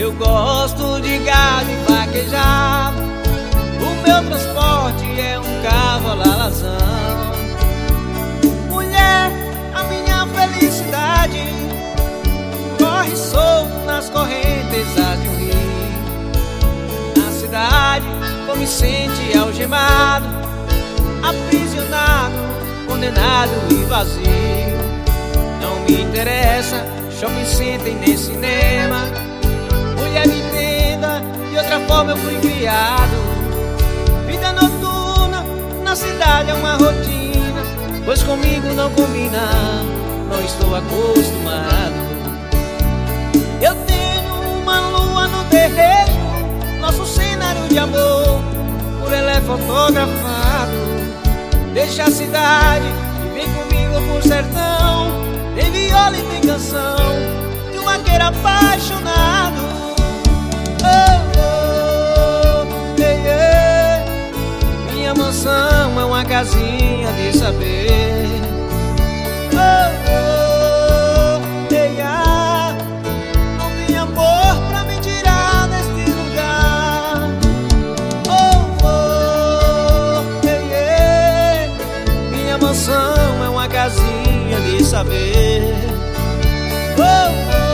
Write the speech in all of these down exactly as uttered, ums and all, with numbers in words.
Eu gosto de gado e vaquejado. O meu transporte é um cavalo alazão. Mulher, a minha felicidade corre solto nas correntezas de um rio. Na cidade, vou me sentir algemado, aprisionado, condenado e vazio. Não me interessa shopping center nem cinema. Mulher, me entenda, de outra forma eu fui criado. Vida noturna na cidade é uma rotina, pois comigo não combina, não estou acostumado. Eu tenho uma lua no terreiro, nosso cenário de amor por ela é fotografado. Deixa a cidade e vem comigo pro sertão. Tem viola e tem canção de um vaqueiro apaixonado. Oh, oh, yeah, yeah. Minha mansão é uma casinha de saber. Oh, oh, yeah, yeah. Não tem amor pra me tirar deste lugar. Oh, oh, yeah, yeah. Minha mansão é uma casinha de saber. Oh, oh.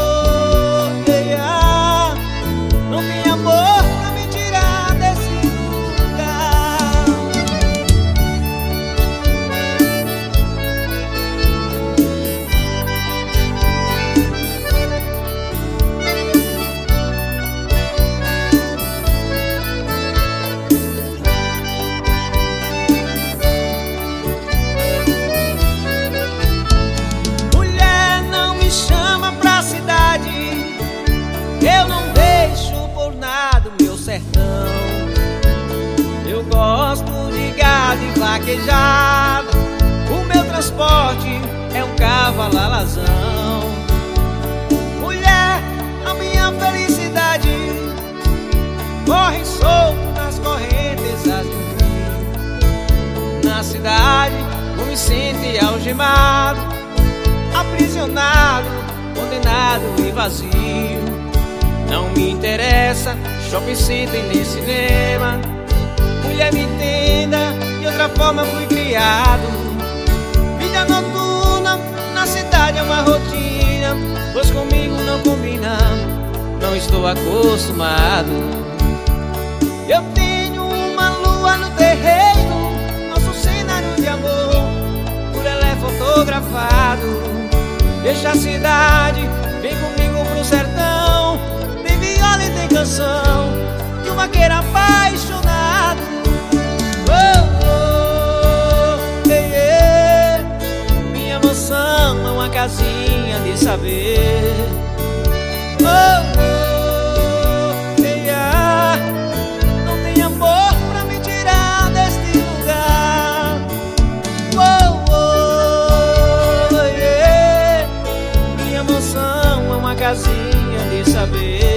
Eu não deixo por nada o meu sertão. Eu gosto de gado e vaquejado. O meu transporte é um cavalo alazão. Mulher, a minha felicidade corre solto nas correntezas de um rio. Na cidade, vou me sentir algemado, aprisionado, condenado e vazio. Não me interessa shopping center nem cinema. Mulher, me entenda, de outra forma eu fui criado. Vida noturna na cidade é uma rotina, pois comigo não combina, não estou acostumado. Eu tenho uma lua no terreiro, nosso cenário de amor por ela é fotografado. Deixa a cidade, vem comigo pro sertão. Tem viola e tem canção de um vaqueiro apaixonado. Oh, oh, yeah, yeah. Minha mansão é uma casinha de saber. Oh, oh, yeah, yeah. Não tem amor pra me tirar deste lugar. Oh, oh, yeah. Minha mansão é uma casinha de saber.